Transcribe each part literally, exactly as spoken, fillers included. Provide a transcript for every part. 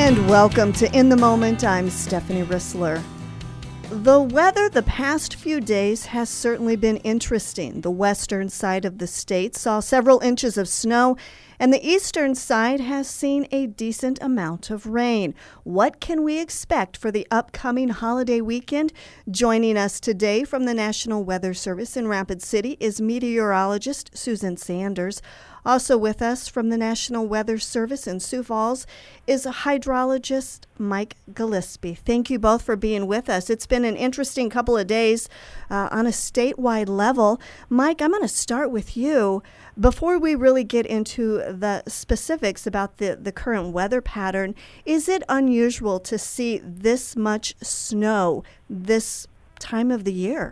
And welcome to In the Moment. I'm Stephanie Rissler. The weather the past few days has certainly been interesting. The western side of the state saw several inches of snow, and the eastern side has seen a decent amount of rain. What can we expect for the upcoming holiday weekend? Joining us today from the National Weather Service in Rapid City is meteorologist Susan Sanders. Also with us from the National Weather Service in Sioux Falls is hydrologist Mike Gillespie. Thank you both for being with us. It's been an interesting couple of days uh, on a statewide level. Mike, I'm going to start with you. Before we really get into the specifics about the, the current weather pattern, is it unusual to see this much snow this time of the year?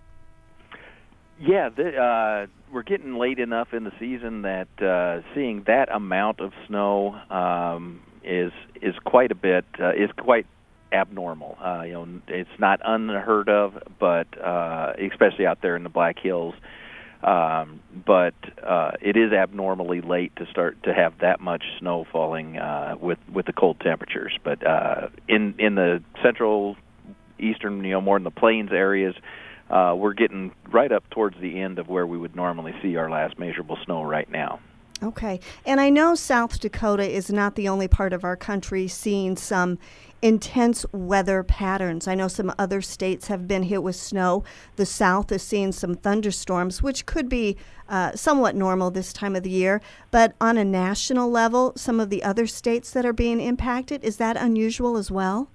Yeah, the, uh, we're getting late enough in the season that uh, seeing that amount of snow um, is is quite a bit uh, is quite abnormal. Uh, you know, it's not unheard of, but uh, especially out there in the Black Hills. Um, but uh, it is abnormally late to start to have that much snow falling uh, with with the cold temperatures. But uh, in in the central, eastern, you know, more in the plains areas. Uh, we're getting right up towards the end of where we would normally see our last measurable snow right now. Okay. And I know South Dakota is not the only part of our country seeing some intense weather patterns. I know some other states have been hit with snow. The South is seeing some thunderstorms, which could be uh, somewhat normal this time of the year. But on a national level, some of the other states that are being impacted, is that unusual as well?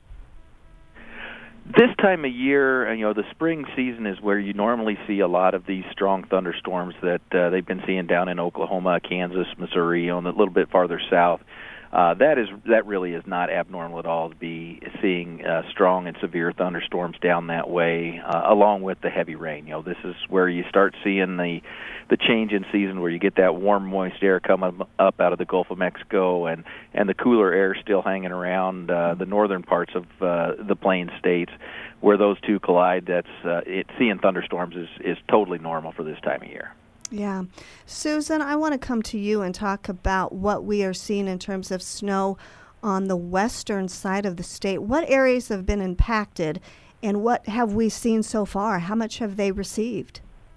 This time of year, you know, the spring season is where you normally see a lot of these strong thunderstorms that uh, they've been seeing down in Oklahoma, Kansas, Missouri, you know, and a little bit farther south. Uh, that is that really is not abnormal at all to be seeing uh, strong and severe thunderstorms down that way, uh, along with the heavy rain. You know, this is where you start seeing the the change in season, where you get that warm, moist air coming up out of the Gulf of Mexico, and and the cooler air still hanging around uh, the northern parts of uh, the Plains states, where those two collide. That's uh, it. Seeing thunderstorms is is totally normal for this time of year. Yeah. Susan, I want to come to you and talk about what we are seeing in terms of snow on the western side of the state. What areas have been impacted, and what have we seen so far? How much have they received?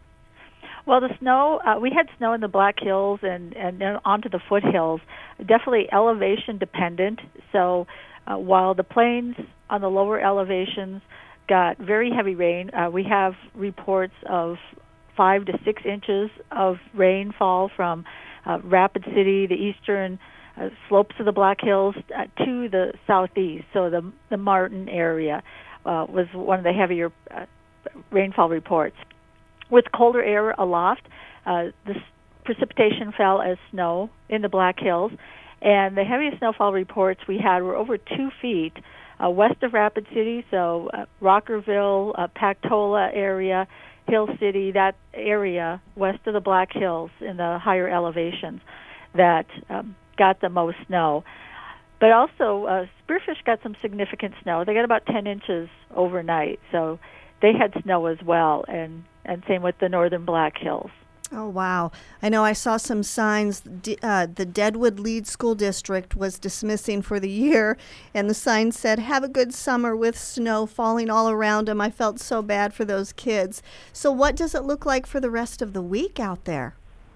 Well, the snow, uh, we had snow in the Black Hills and, and then onto the foothills, definitely elevation dependent. So uh, while the plains on the lower elevations got very heavy rain, uh, we have reports of five to six inches of rainfall from uh, Rapid City, the eastern uh, slopes of the Black Hills, uh, to the southeast. So the the Martin area uh, was one of the heavier uh, rainfall reports. With colder air aloft, uh, this precipitation fell as snow in the Black Hills, and the heaviest snowfall reports we had were over two feet uh, west of Rapid City, so uh, Rockerville, uh, Pactola area, Hill City, that area west of the Black Hills in the higher elevations that um, got the most snow. But also, uh, Spearfish got some significant snow. They got about ten inches overnight, so they had snow as well, and, and same with the northern Black Hills. Oh, wow. I know I saw some signs. Uh, the Deadwood Lead School District was dismissing for the year, and the sign said, "Have a good summer," with snow falling all around them. I felt so bad for those kids. So what does it look like for the rest of the week out there?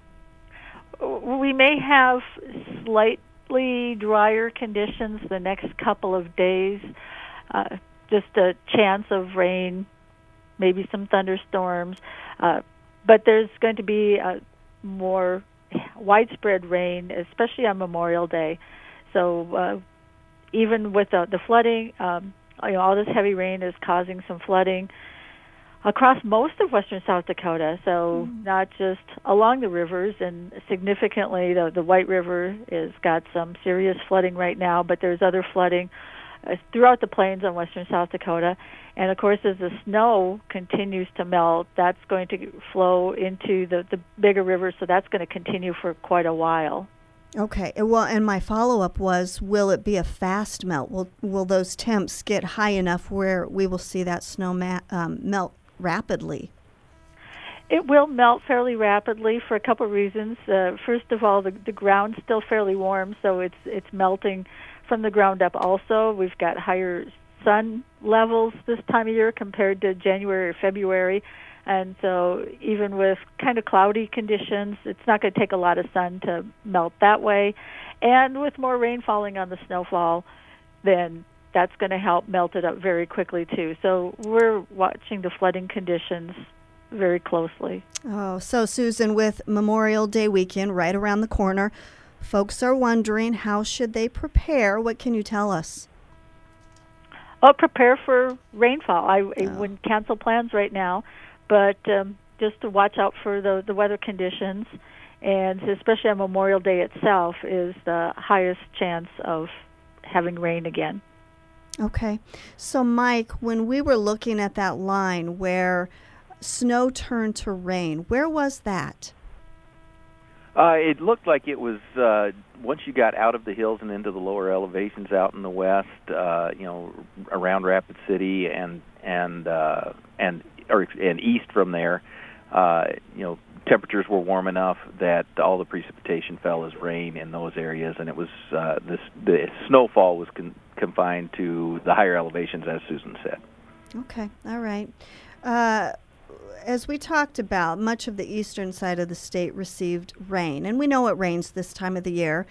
We may have slightly drier conditions the next couple of days, uh, just a chance of rain, maybe some thunderstorms. Uh, But there's going to be uh, more widespread rain, especially on Memorial Day. So uh, even with the, the flooding, um, you know, all this heavy rain is causing some flooding across most of western South Dakota. So mm. not just along the rivers, and significantly the, the White River has got some serious flooding right now, but there's other flooding uh, throughout the plains on western South Dakota. And, of course, as the snow continues to melt, that's going to flow into the, the bigger rivers, so that's going to continue for quite a while. Okay. Well, and my follow-up was, will it be a fast melt? Will will those temps get high enough where we will see that snow ma- um, melt rapidly? It will melt fairly rapidly for a couple of reasons. Uh, first of all, the, the ground's still fairly warm, so it's it's melting from the ground up also. We've got higher sun levels this time of year compared to January or February. And so even with kind of cloudy conditions, it's not going to take a lot of sun to melt that way. And with more rain falling on the snowfall, then that's going to help melt it up very quickly too. So we're watching the flooding conditions very closely. Oh, so Susan, with Memorial Day weekend right around the corner, folks are wondering, how should they prepare? What can you tell us? Oh, prepare for rainfall. I, I Oh. wouldn't cancel plans right now, but um, just to watch out for the, the weather conditions, and especially on Memorial Day itself is the highest chance of having rain again. Okay. So, Mike, when we were looking at that line where snow turned to rain, where was that? Uh, it looked like it was uh, once you got out of the hills and into the lower elevations out in the west, uh, you know, around Rapid City and and uh, and or and east from there. Uh, you know, temperatures were warm enough that all the precipitation fell as rain in those areas, and it was uh, this the snowfall was con- confined to the higher elevations, as Susan said. Okay. All right. Uh, As we talked about, much of the eastern side of the state received rain, and we know it rains this time of the year.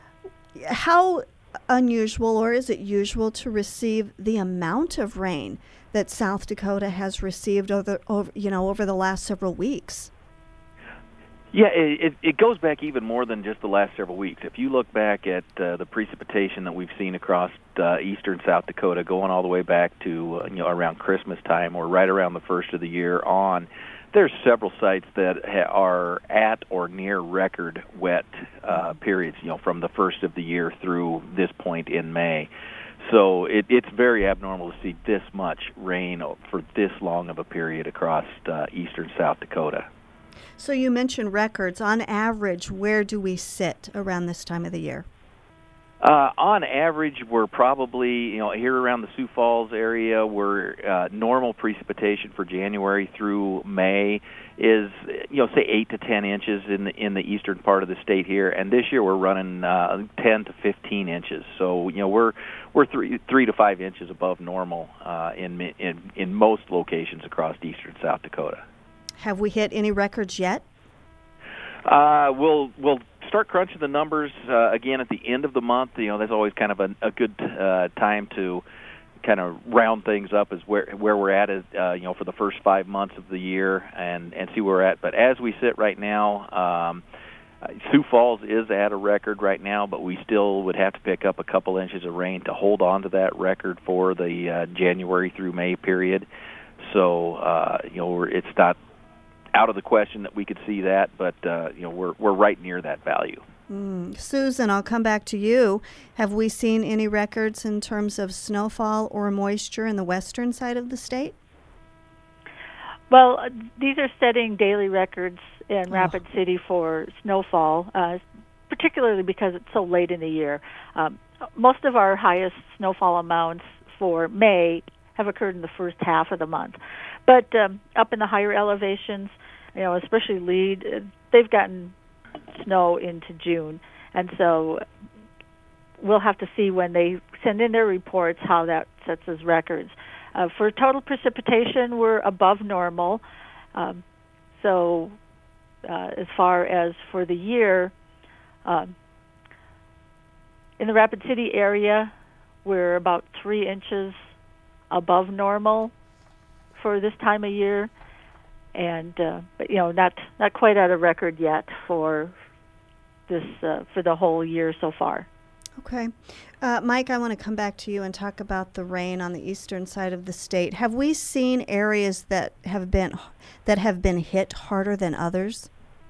How unusual, or is it usual, to receive the amount of rain that South Dakota has received over, over you know, over the last several weeks? Yeah, it, it goes back even more than just the last several weeks. If you look back at uh, the precipitation that we've seen across uh, eastern South Dakota, going all the way back to uh, you know around Christmas time or right around the first of the year on, there's several sites that ha- are at or near record wet uh, periods. You know, from the first of the year through this point in May. So it, it's very abnormal to see this much rain for this long of a period across uh, eastern South Dakota. So you mentioned records. On average, where do we sit around this time of the year? Uh, on average, we're probably, you know, here around the Sioux Falls area, we're uh, normal precipitation for January through May is, you know, say eight to ten inches in the in the eastern part of the state here, and this year we're running uh, ten to fifteen inches. So, you know, we're we're three three to five inches above normal uh, in in in most locations across eastern South Dakota. Have we hit any records yet? Uh, we'll we'll start crunching the numbers uh, again at the end of the month. You know, that's always kind of a, a good uh, time to kind of round things up as where where we're at, as, uh, you know, for the first five months of the year and and see where we're at. But as we sit right now, um, Sioux Falls is at a record right now, but we still would have to pick up a couple inches of rain to hold on to that record for the uh, January through May period. So uh, you know, we're, it's not out of the question that we could see that, but uh, you know, we're we're right near that value. Mm. Susan, I'll come back to you. Have we seen any records in terms of snowfall or moisture in the western side of the state? Well, uh, these are setting daily records in Oh. Rapid City for snowfall, uh, particularly because it's so late in the year. Um, most of our highest snowfall amounts for May have occurred in the first half of the month. But um, up in the higher elevations, you know, especially Lead, uh, they've gotten snow into June. And so we'll have to see when they send in their reports how that sets as records. Uh, for total precipitation, we're above normal. Um, so uh, as far as for the year, um, in the Rapid City area, we're about three inches above normal for this time of year, and uh, but you know, not not quite at a record yet for this uh, for the whole year so far. Okay. Uh, Mike, I want to come back to you and talk about the rain on the eastern side of the state. Have we seen areas that have been that have been hit harder than others?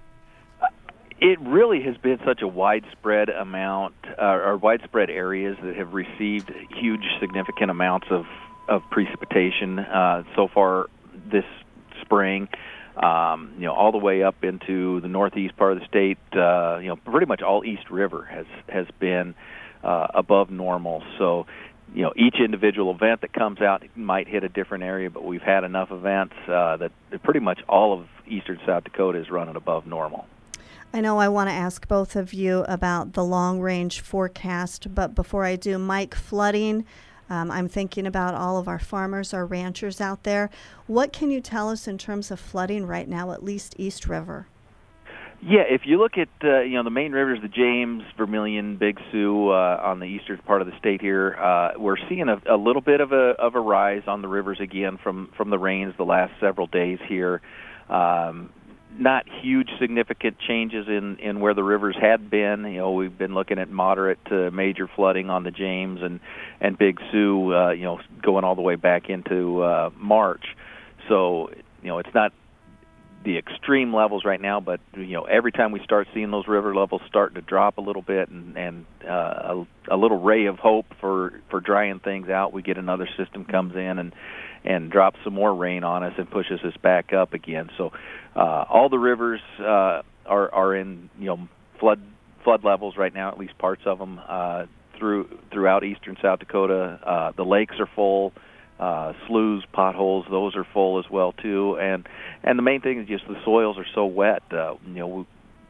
It really has been such a widespread amount, uh, or widespread areas that have received huge, significant amounts of, of precipitation uh, so far this spring. Um, you know, all the way up into the northeast part of the state. Uh, you know, pretty much all East River has has been uh, above normal. So, you know, each individual event that comes out might hit a different area, but we've had enough events uh, that pretty much all of eastern South Dakota is running above normal. I know I want to ask both of you about the long-range forecast, but before I do, Mike, flooding, um, I'm thinking about all of our farmers, our ranchers out there. What can you tell us in terms of flooding right now, at least East River? Yeah, if you look at uh, you know the main rivers, the James, Vermilion, Big Sioux uh, on the eastern part of the state here, uh, we're seeing a, a little bit of a of a rise on the rivers again from from the rains the last several days here. Um, not huge significant changes in in where the rivers had been. You know, we've been looking at moderate to major flooding on the James and and Big Sioux. Uh, you know, going all the way back into uh, March. So you know, it's not the extreme levels right now, but you know, every time we start seeing those river levels start to drop a little bit, and, and uh, a, a little ray of hope for, for drying things out, we get another system comes in and and drops some more rain on us and pushes us back up again. So uh, all the rivers uh, are are in you know flood flood levels right now, at least parts of them uh, through throughout eastern South Dakota. Uh, the lakes are full. Uh, sloughs, potholes, those are full as well too, and and the main thing is just the soils are so wet. Uh, you know,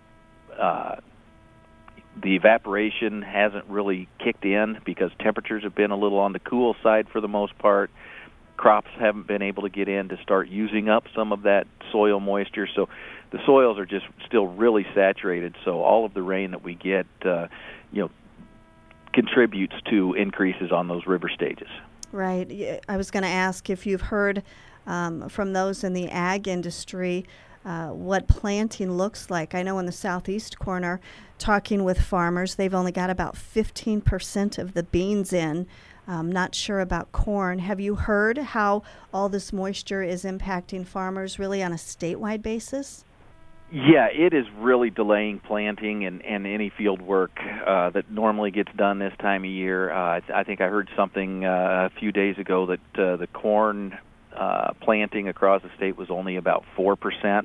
uh, the evaporation hasn't really kicked in because temperatures have been a little on the cool side for the most part. Crops haven't been able to get in to start using up some of that soil moisture, so the soils are just still really saturated. So all of the rain that we get, uh, you know, contributes to increases on those river stages. Right. I was going to ask if you've heard um, from those in the ag industry uh, what planting looks like. I know in the southeast corner, talking with farmers, they've only got about fifteen percent of the beans in. Um, not sure about corn. Have you heard how all this moisture is impacting farmers really on a statewide basis? Yeah, it is really delaying planting and, and any field work uh, that normally gets done this time of year. Uh, I, th- I think I heard something uh, a few days ago that uh, the corn uh, planting across the state was only about four percent.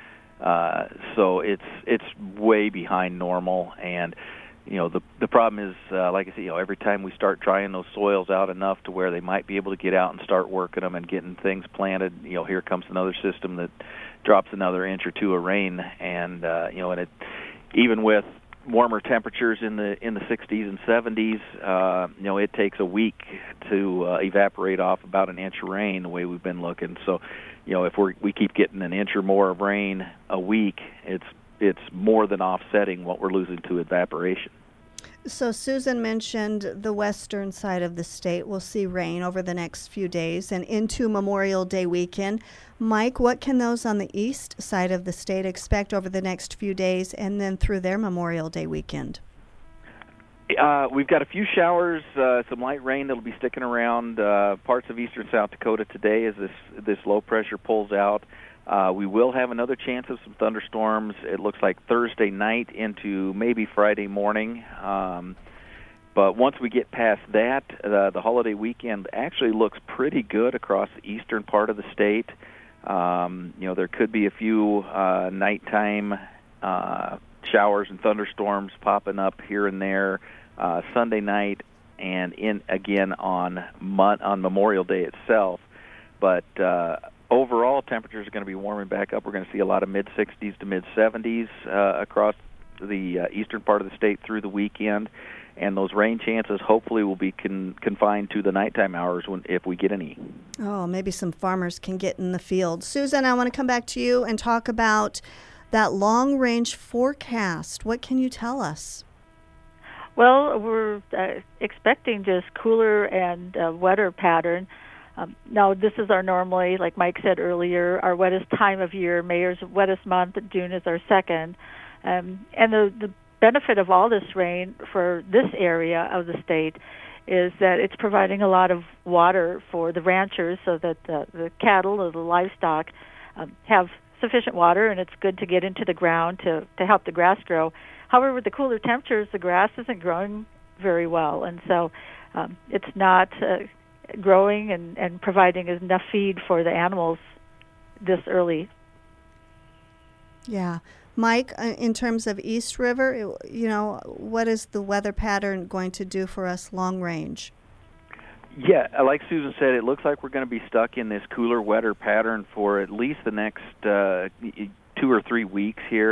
Uh, so it's it's way behind normal. And you know the the problem is, uh, like I said, you know, every time we start drying those soils out enough to where they might be able to get out and start working them and getting things planted, you know, here comes another system that drops another inch or two of rain, and uh, you know, and it even with warmer temperatures in the in the sixties and seventies, uh, you know, it takes a week to uh, evaporate off about an inch of rain the way we've been looking. So, you know, if we we keep getting an inch or more of rain a week, it's it's more than offsetting what we're losing to evaporation. So Susan mentioned the western side of the state will see rain over the next few days and into Memorial Day weekend. Mike, what can those on the east side of the state expect over the next few days and then through their Memorial Day weekend? Uh, we've got a few showers, uh, some light rain that'll be sticking around uh, parts of eastern South Dakota today as this this low pressure pulls out. Uh, we will have another chance of some thunderstorms. It looks like Thursday night into maybe Friday morning. Um, but once we get past that, uh, the holiday weekend actually looks pretty good across the eastern part of the state. Um, you know, there could be a few uh, nighttime uh, showers and thunderstorms popping up here and there uh, Sunday night and in again on mon- on Memorial Day itself. But uh, overall, temperatures are going to be warming back up. We're going to see a lot of mid sixties to mid seventies uh, across the uh, eastern part of the state through the weekend, and those rain chances hopefully will be con- confined to the nighttime hours when, if we get any. Oh, maybe some farmers can get in the field. Susan, I want to come back to you and talk about that long-range forecast. What can you tell us? Well, we're uh, expecting just cooler and uh, wetter pattern. Um, now, this is our normally, like Mike said earlier, our wettest time of year. May is wettest month. June is our second. Um, and the, the benefit of all this rain for this area of the state is that it's providing a lot of water for the ranchers so that the, the cattle or the livestock um, have sufficient water, and it's good to get into the ground to, to help the grass grow. However, with the cooler temperatures, the grass isn't growing very well, and so um, it's not uh, growing and, and providing enough feed for the animals this early. Yeah. Mike, in terms of East River, you know, what is the weather pattern going to do for us long range? Yeah, like Susan said, it looks like we're going to be stuck in this cooler, wetter pattern for at least the next uh, two or three weeks here.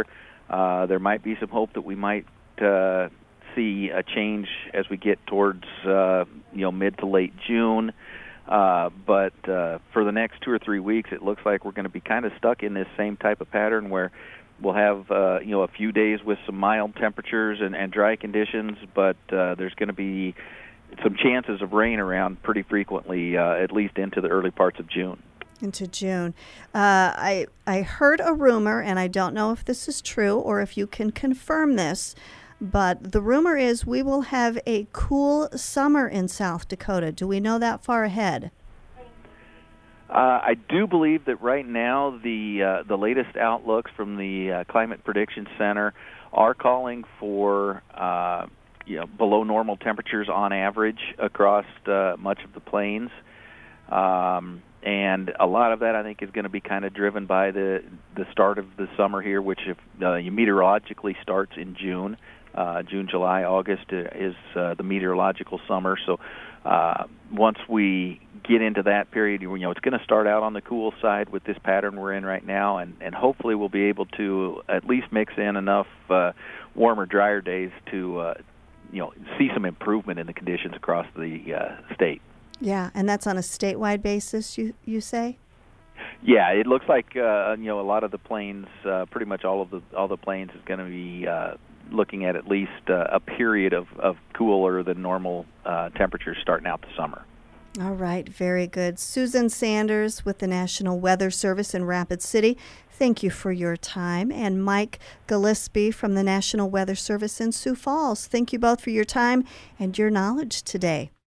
Uh, there might be some hope that we might uh, see a change as we get towards uh, you know mid to late June. Uh, but uh, for the next two or three weeks, it looks like we're going to be kind of stuck in this same type of pattern where we'll have uh, you know a few days with some mild temperatures and, and dry conditions, but uh, there's going to be some chances of rain around pretty frequently, uh, at least into the early parts of June. Into June. Uh, I I heard a rumor, and I don't know if this is true or if you can confirm this, but the rumor is we will have a cool summer in South Dakota. Do we know that far ahead? Uh, I do believe that right now the uh, the latest outlooks from the uh, Climate Prediction Center are calling for uh, you know below normal temperatures on average across uh, much of the plains. Um, And a lot of that, I think, is going to be kind of driven by the the start of the summer here, which if, uh, meteorologically starts in June. Uh, June, July, August is uh, the meteorological summer. So uh, once we get into that period, you know, it's going to start out on the cool side with this pattern we're in right now, and, and hopefully we'll be able to at least mix in enough uh, warmer, drier days to, uh, you know, see some improvement in the conditions across the uh, state. Yeah, and that's on a statewide basis, you you say? Yeah, it looks like uh, you know a lot of the plains, uh, pretty much all of the all the plains is going to be uh, looking at at least uh, a period of, of cooler than normal uh, temperatures starting out the summer. All right, very good. Susan Sanders with the National Weather Service in Rapid City, thank you for your time. And Mike Gillespie from the National Weather Service in Sioux Falls, thank you both for your time and your knowledge today.